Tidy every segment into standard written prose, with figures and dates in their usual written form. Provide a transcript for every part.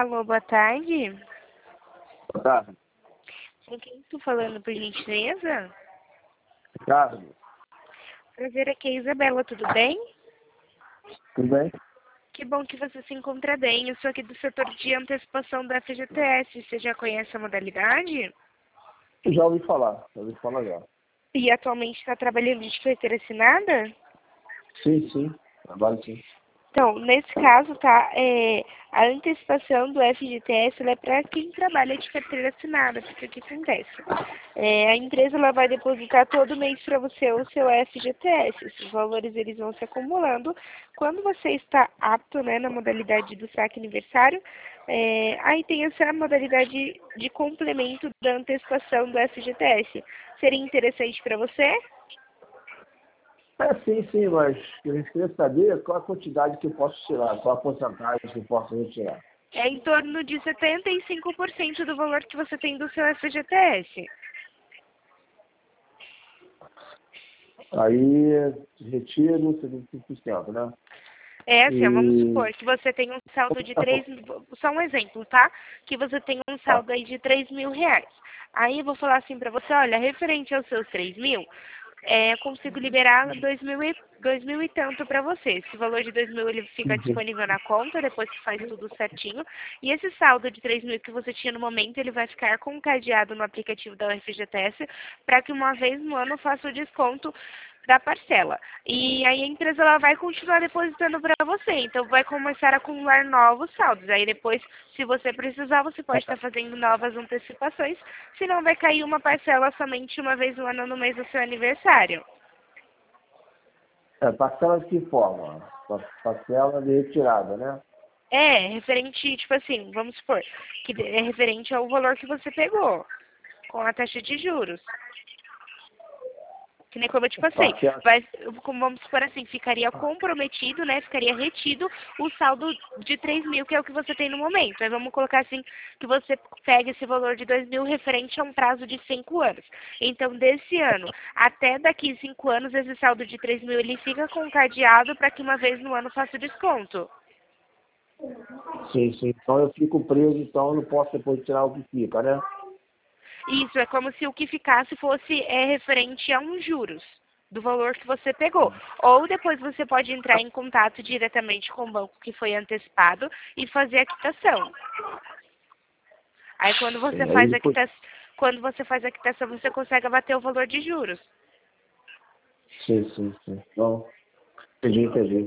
Alô, boa tarde. Boa tarde. Com quem estou falando, por gentileza? Ricardo, Prazer, aqui é a Isabela, tudo bem? tudo bem? Que bom que você se encontra bem. Eu sou aqui do setor de antecipação da FGTS. Você já conhece a modalidade? Eu já ouvi falar já. E atualmente está trabalhando de carteira assinada? Sim, trabalho sim. Então, nesse caso, tá, a antecipação do FGTS ela é para quem trabalha de carteira assinada, porque o que acontece? A empresa ela vai depositar todo mês para você o seu FGTS. Esses valores eles vão se acumulando. Quando você está apto, né, na modalidade do saque aniversário, aí tem essa modalidade de complemento da antecipação do FGTS. Seria interessante para você? Sim, mas a gente queria saber qual a quantidade que eu posso tirar, qual a porcentagem que eu posso retirar. É em torno de 75% do valor que você tem do seu FGTS. Aí, retiro 75%, né? É assim, ó, vamos E... supor que você tem um saldo de 3 mil, só um exemplo, tá? Que você tem um Tá. saldo aí de 3 mil reais. Aí eu vou falar assim pra você, olha, referente aos seus 3 mil, consigo liberar 2 mil e tanto pra você. Esse valor de 2 mil ele fica Uhum. disponível na conta, depois que faz tudo certinho. E esse saldo de 3 mil que você tinha no momento, ele vai ficar cadeado no aplicativo da UFGTS para que uma vez no ano faça o desconto da parcela. E aí a empresa ela vai continuar depositando para você. Então vai começar a acumular novos saldos. Aí depois, se você precisar, você pode estar fazendo novas antecipações. Senão vai cair uma parcela somente uma vez no ano no mês do seu aniversário. Parcela de que forma? Parcela de retirada, né? Referente, tipo assim, vamos supor, que é referente ao valor que você pegou, com a taxa de juros. Que nem como eu te passei. Parcela... Como vamos supor assim, ficaria comprometido, né? Ficaria retido o saldo de 3 mil, que é o que você tem no momento. Aí vamos colocar assim, que você pega esse valor de 2 mil referente a um prazo de 5 anos. Então, desse ano até daqui 5 anos, esse saldo de 3 mil, ele fica cadeado para que uma vez no ano faça o desconto. Sim. Então eu fico preso, então eu não posso depois tirar o que fica, né? Isso, é como se o que ficasse fosse referente a uns juros do valor que você pegou. Ou depois você pode entrar em contato diretamente com o banco que foi antecipado e fazer a quitação. Aí Sim, aí depois... quando você faz a quitação, você consegue abater o valor de juros. Sim. Então, entendi.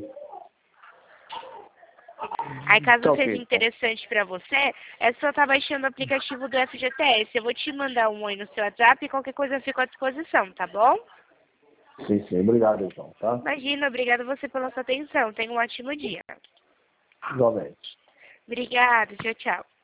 Aí, caso Tá seja ok, então. interessante para você, é só estar baixando o aplicativo do FGTS. Eu vou te mandar um oi no seu WhatsApp e qualquer coisa eu fico à disposição, tá bom? Sim. Obrigado, então, tá? Imagina, obrigada a você pela sua atenção. Tenha um ótimo dia. Igualmente. Obrigada, tchau, tchau.